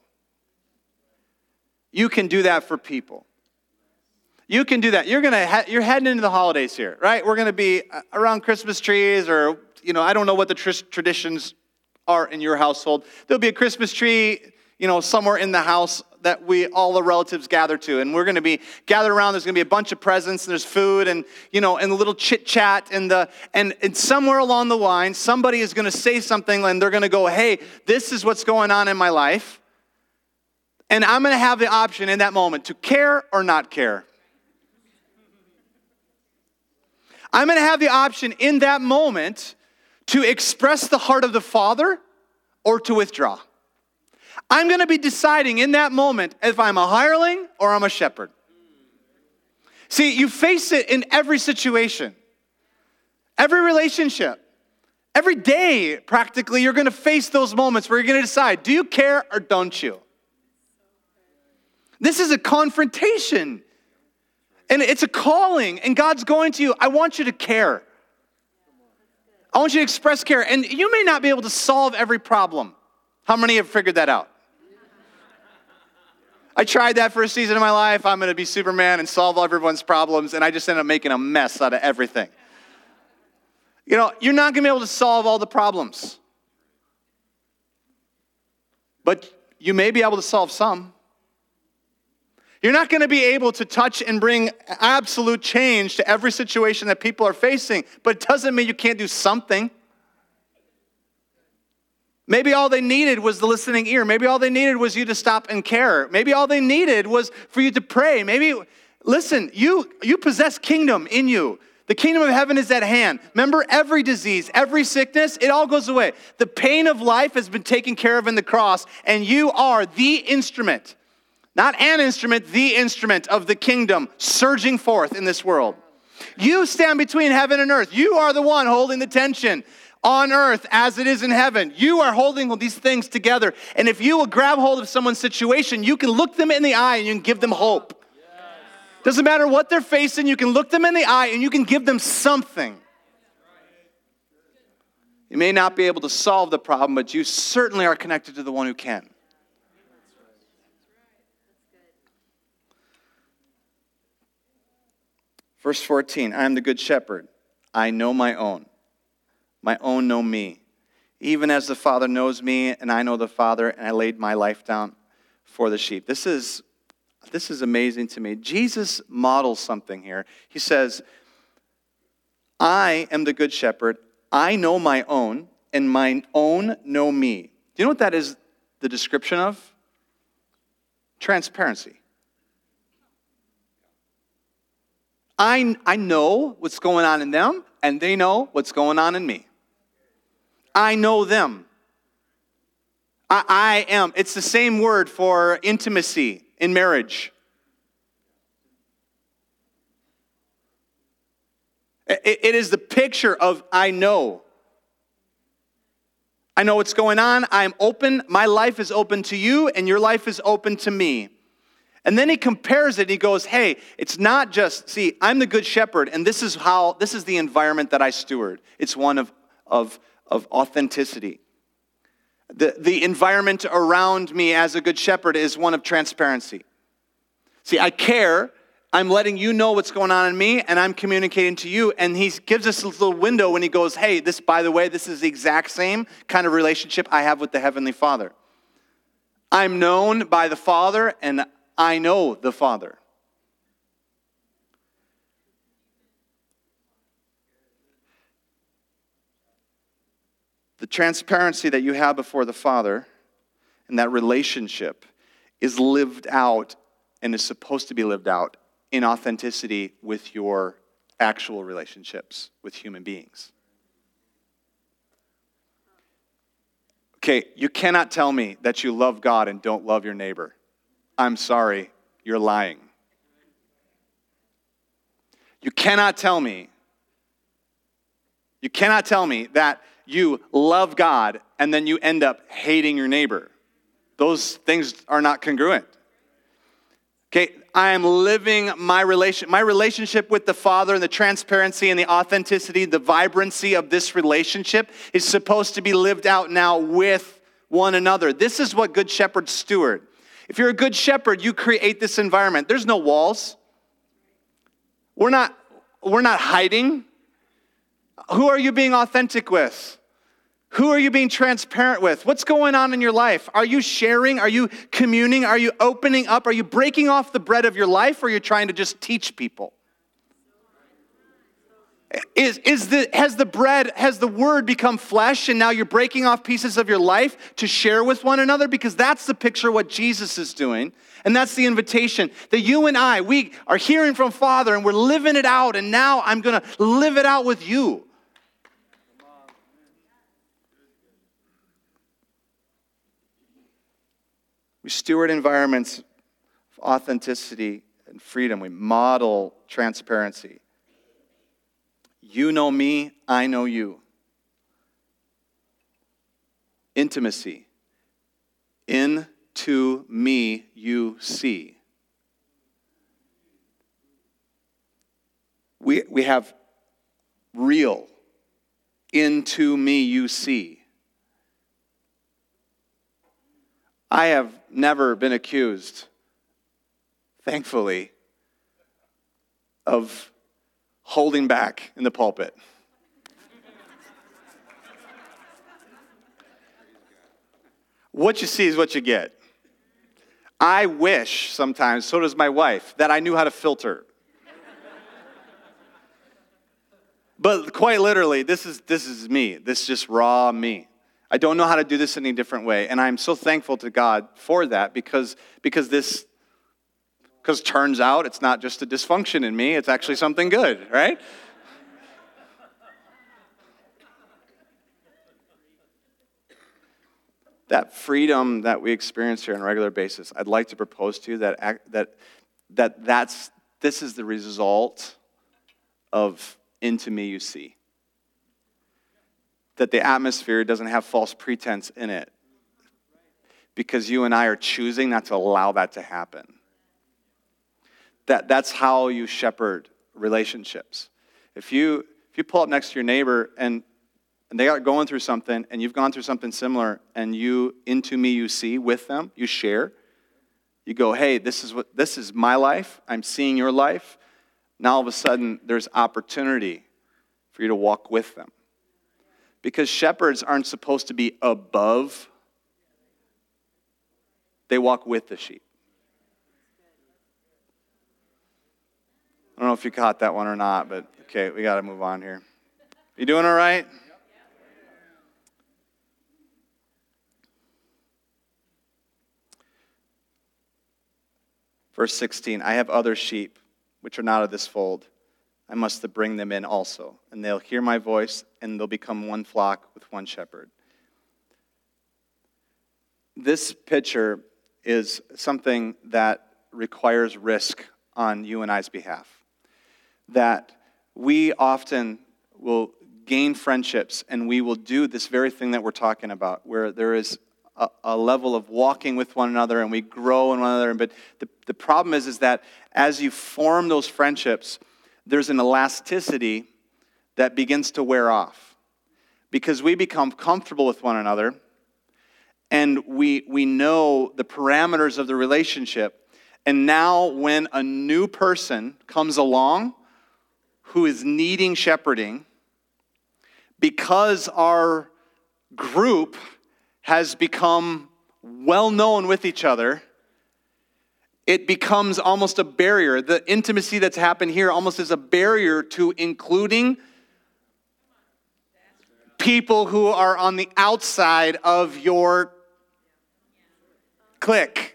You can do that for people. You can do that. You're gonna ha- you're heading into the holidays here, right? We're gonna be around Christmas trees, or you know, I don't know what the tr- traditions are in your household. There'll be a Christmas tree, you know, somewhere in the house that we, all the relatives gather to. And we're going to be gathered around. There's going to be a bunch of presents, and there's food, and, you know, and a little chit chat. And the, and, and somewhere along the line, somebody is going to say something, and they're going to go, hey, this is what's going on in my life. And I'm going to have the option in that moment to care or not care. I'm going to have the option in that moment to express the heart of the Father or to withdraw. I'm going to be deciding in that moment if I'm a hireling or I'm a shepherd. See, you face it in every situation, every relationship, every day practically. You're going to face those moments where you're going to decide, do you care or don't you? This is a confrontation, and it's a calling, and God's going to you, I want you to care. I want you to express care, and you may not be able to solve every problem. How many have figured that out? I tried that for a season of my life. I'm going to be Superman and solve all everyone's problems, and I just ended up making a mess out of everything. You know, you're not going to be able to solve all the problems. But you may be able to solve some. You're not going to be able to touch and bring absolute change to every situation that people are facing, but it doesn't mean you can't do something. Maybe all they needed was the listening ear. Maybe all they needed was you to stop and care. Maybe all they needed was for you to pray. Maybe, listen, you, you possess kingdom in you. The kingdom of heaven is at hand. Remember, every disease, every sickness, it all goes away. The pain of life has been taken care of in the cross, and you are the instrument, not an instrument, the instrument of the kingdom surging forth in this world. You stand between heaven and earth. You are the one holding the tension on earth as it is in heaven. You are holding these things together. And if you will grab hold of someone's situation, you can look them in the eye and you can give them hope. Yes. Doesn't matter what they're facing, you can look them in the eye and you can give them something. You may not be able to solve the problem, but you certainly are connected to the one who can. Verse fourteen, I am the good shepherd. I know my own. My own know me. Even as the Father knows me, and I know the Father, and I laid my life down for the sheep. This is, this is amazing to me. Jesus models something here. He says, I am the good shepherd. I know my own, and my own know me. Do you know what that is the description of? Transparency. I, I know what's going on in them, and they know what's going on in me. I know them. I, I am. It's the same word for intimacy in marriage. It is the picture of I know. I know what's going on. I'm open. My life is open to you, and your life is open to me. And then he compares it. And he goes, hey, it's not just, see, I'm the good shepherd, and this is how, this is the environment that I steward. It's one of, of, of authenticity. The, the environment around me as a good shepherd is one of transparency. See, I care. I'm letting you know what's going on in me, and I'm communicating to you. And he gives us a little window when he goes, hey, this, by the way, this is the exact same kind of relationship I have with the Heavenly Father. I'm known by the Father, and I know the Father. The transparency that you have before the Father and that relationship is lived out and is supposed to be lived out in authenticity with your actual relationships with human beings. Okay, you cannot tell me that you love God and don't love your neighbor. I'm sorry, you're lying. You cannot tell me, you cannot tell me that you love God and then you end up hating your neighbor. Those things are not congruent. Okay, I am living my relation, my relationship with the Father, and the transparency and the authenticity, the vibrancy of this relationship is supposed to be lived out now with one another. This is what good shepherds steward. If you're a good shepherd, you create this environment. There's no walls. We're not, we're not hiding. Who are you being authentic with? Who are you being transparent with? What's going on in your life? Are you sharing? Are you communing? Are you opening up? Are you breaking off the bread of your life, or are you trying to just teach people? Is, is the, has the bread, has the word become flesh, and now you're breaking off pieces of your life to share with one another? Because that's the picture of what Jesus is doing. And that's the invitation that you and I, we are hearing from Father, and we're living it out, and now I'm going to live it out with you. We steward environments of authenticity and freedom. We model transparency. You know me, I know you. Intimacy. Into me you see. We, we have real. Into me you see. I have never been accused, thankfully, of holding back in the pulpit. What you see is what you get. I wish sometimes, so does my wife, that I knew how to filter. But quite literally, this is this is me. This is just raw me. I don't know how to do this any different way. And I'm so thankful to God for that because, because this, because turns out it's not just a dysfunction in me, it's actually something good, right? That freedom that we experience here on a regular basis, I'd like to propose to you that that that that's this is the result of into me you see. That the atmosphere doesn't have false pretense in it. Because you and I are choosing not to allow that to happen. That, that's how you shepherd relationships. If you if you pull up next to your neighbor and, and they are going through something and you've gone through something similar and you, into me you see with them, you share. You go, hey, this is what this is my life. I'm seeing your life. Now all of a sudden there's opportunity for you to walk with them. Because shepherds aren't supposed to be above. They walk with the sheep. I don't know if you caught that one or not, but okay, we got to move on here. You doing all right? Verse sixteen, I have other sheep which are not of this fold. I must bring them in also, and they'll hear my voice, and they'll become one flock with one shepherd. This picture is something that requires risk on you and I's behalf. That we often will gain friendships and we will do this very thing that we're talking about, where there is a, a level of walking with one another and we grow in one another. But the, the problem is, is that as you form those friendships, there's an elasticity that begins to wear off because we become comfortable with one another and we we know the parameters of the relationship. And now when a new person comes along who is needing shepherding, because our group has become well known with each other, it becomes almost a barrier. The intimacy that's happened here almost is a barrier to including people who are on the outside of your clique.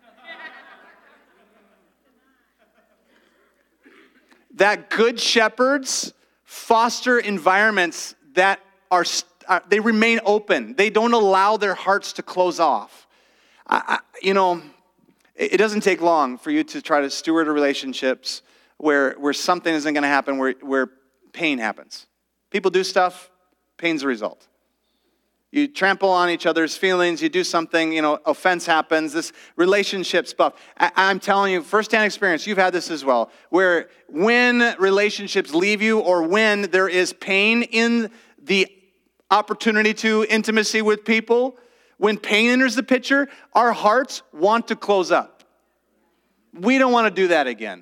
That good shepherds foster environments that are, uh, they remain open. They don't allow their hearts to close off. I, I, you know, it, it doesn't take long for you to try to steward relationships where, where something isn't going to happen, where, where pain happens. People do stuff, pain's the result. You trample on each other's feelings, you do something, you know, offense happens, this relationship stuff. I, I'm telling you, firsthand experience, you've had this as well, where when relationships leave you or when there is pain in the opportunity to intimacy with people, when pain enters the picture, our hearts want to close up. We don't want to do that again.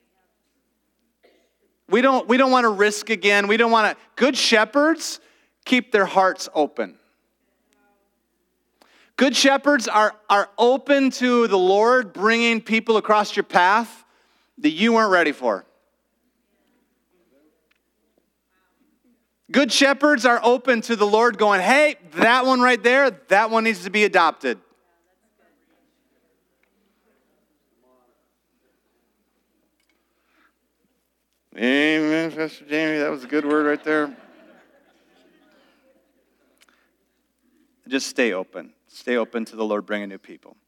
We don't, we don't want to risk again. We don't want to. Good shepherds keep their hearts open. Good shepherds are, are open to the Lord bringing people across your path that you weren't ready for. Good shepherds are open to the Lord going, hey, that one right there, that one needs to be adopted. Amen, Pastor Jamie. That was a good word right there. Just stay open. Stay open to the Lord bringing new people.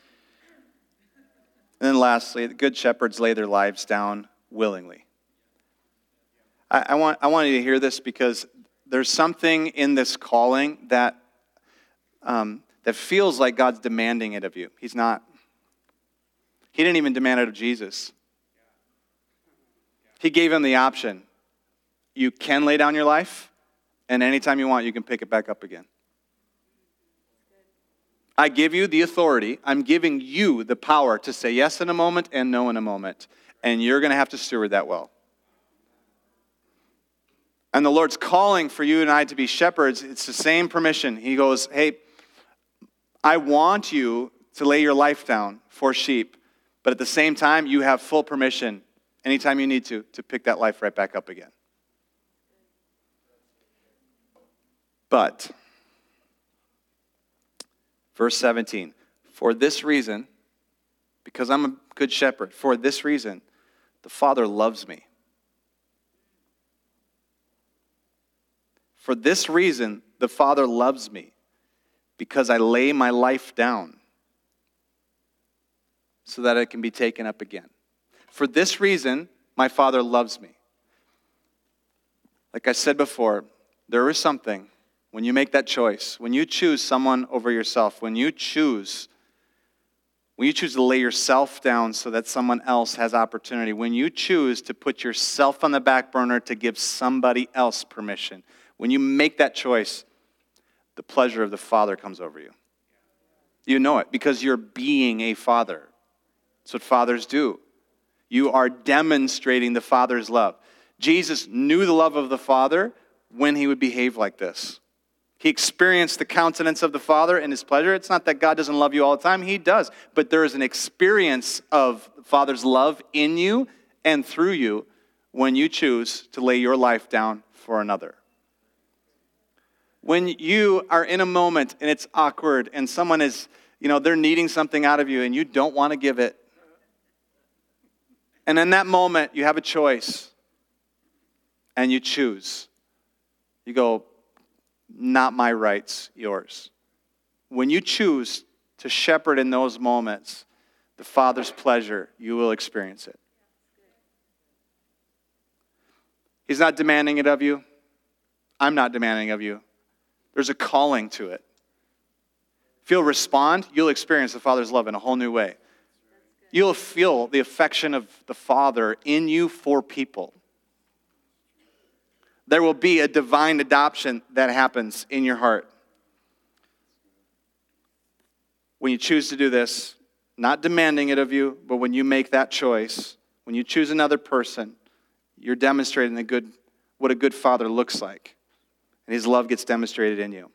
And then lastly, the good shepherds lay their lives down willingly. I, I want I want you to hear this because there's something in this calling that um, that feels like God's demanding it of you. He's not. He didn't even demand it of Jesus. He gave him the option. You can lay down your life, and anytime you want, you can pick it back up again. I give you the authority. I'm giving you the power to say yes in a moment and no in a moment. And you're going to have to steward that well. And the Lord's calling for you and I to be shepherds. It's the same permission. He goes, hey, I want you to lay your life down for sheep. But at the same time, you have full permission anytime you need to, to pick that life right back up again. But verse seventeen, for this reason, because I'm a good shepherd, for this reason, the Father loves me. For this reason, the Father loves me, because I lay my life down so that it can be taken up again. For this reason, my Father loves me. Like I said before, there is something. When you make that choice, when you choose someone over yourself, when you choose, when you choose to lay yourself down so that someone else has opportunity, when you choose to put yourself on the back burner to give somebody else permission, when you make that choice, the pleasure of the Father comes over you. You know it because you're being a father. That's what fathers do. You are demonstrating the Father's love. Jesus knew the love of the Father when he would behave like this. He experienced the countenance of the Father and his pleasure. It's not that God doesn't love you all the time. He does. But there is an experience of the Father's love in you and through you when you choose to lay your life down for another. When you are in a moment and it's awkward and someone is, you know, they're needing something out of you and you don't want to give it. And in that moment, you have a choice and you choose. You go, not my rights, yours. When you choose to shepherd in those moments, the the Father's pleasure, you will experience it. He's not demanding it of you. I'm not demanding of you. There's a calling to it. If you'll respond, you'll experience the Father's love in a whole new way. You'll feel the affection of the Father in you for people. There will be a divine adoption that happens in your heart. When you choose to do this, not demanding it of you, but when you make that choice, when you choose another person, you're demonstrating a good, what a good father looks like. And his love gets demonstrated in you.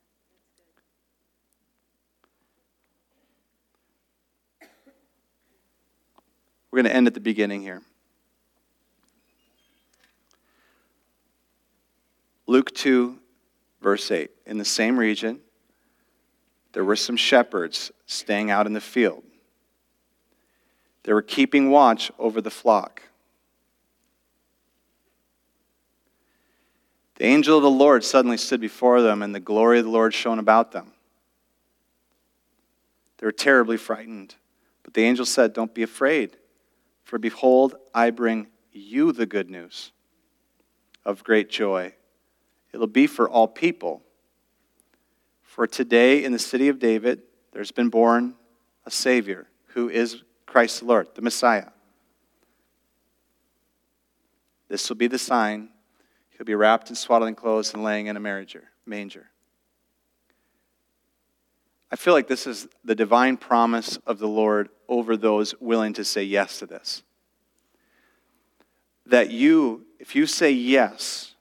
We're going to end at the beginning here. Luke two, verse eight. In the same region, there were some shepherds staying out in the field. They were keeping watch over the flock. The angel of the Lord suddenly stood before them, and the glory of the Lord shone about them. They were terribly frightened. But the angel said, "Don't be afraid, for behold, I bring you the good news of great joy. It'll be for all people. For today in the city of David, there's been born a Savior, who is Christ the Lord, the Messiah. This will be the sign. He'll be wrapped in swaddling clothes and laying in a manger." I feel like this is the divine promise of the Lord over those willing to say yes to this. That you, if you say yes,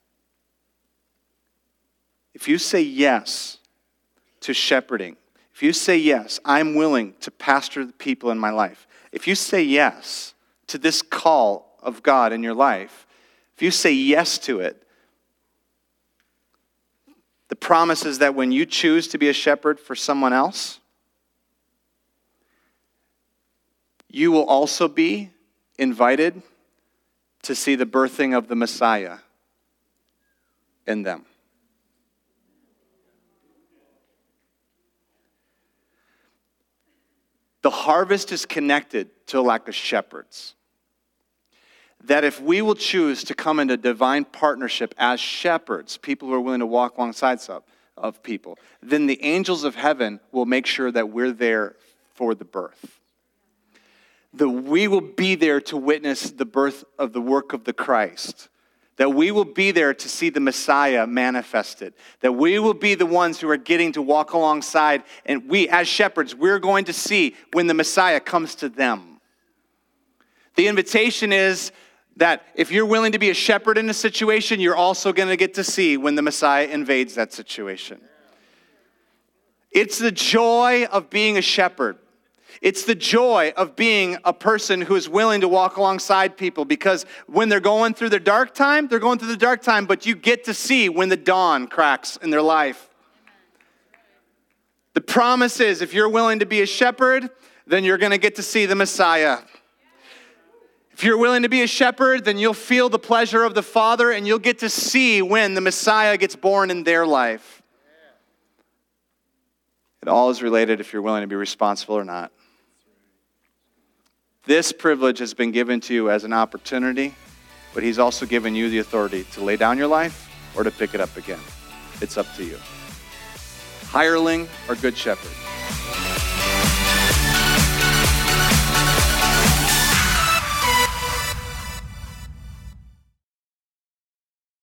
if you say yes to shepherding, if you say yes, I'm willing to pastor the people in my life, if you say yes to this call of God in your life, if you say yes to it, the promise is that when you choose to be a shepherd for someone else, you will also be invited to see the birthing of the Messiah in them. The harvest is connected to a lack of shepherds. That if we will choose to come into divine partnership as shepherds, people who are willing to walk alongside of, of people, then the angels of heaven will make sure that we're there for the birth. That we will be there to witness the birth of the work of the Christ. That we will be there to see the Messiah manifested. That we will be the ones who are getting to walk alongside. And we, as shepherds, we're going to see when the Messiah comes to them. The invitation is that if you're willing to be a shepherd in a situation, you're also going to get to see when the Messiah invades that situation. It's the joy of being a shepherd. It's the joy of being a person who is willing to walk alongside people, because when they're going through their dark time, they're going through the dark time, but you get to see when the dawn cracks in their life. The promise is, if you're willing to be a shepherd, then you're going to get to see the Messiah. If you're willing to be a shepherd, then you'll feel the pleasure of the Father, and you'll get to see when the Messiah gets born in their life. It all is related if you're willing to be responsible or not. This privilege has been given to you as an opportunity, but He's also given you the authority to lay down your life or to pick it up again. It's up to you. Hireling or good shepherd?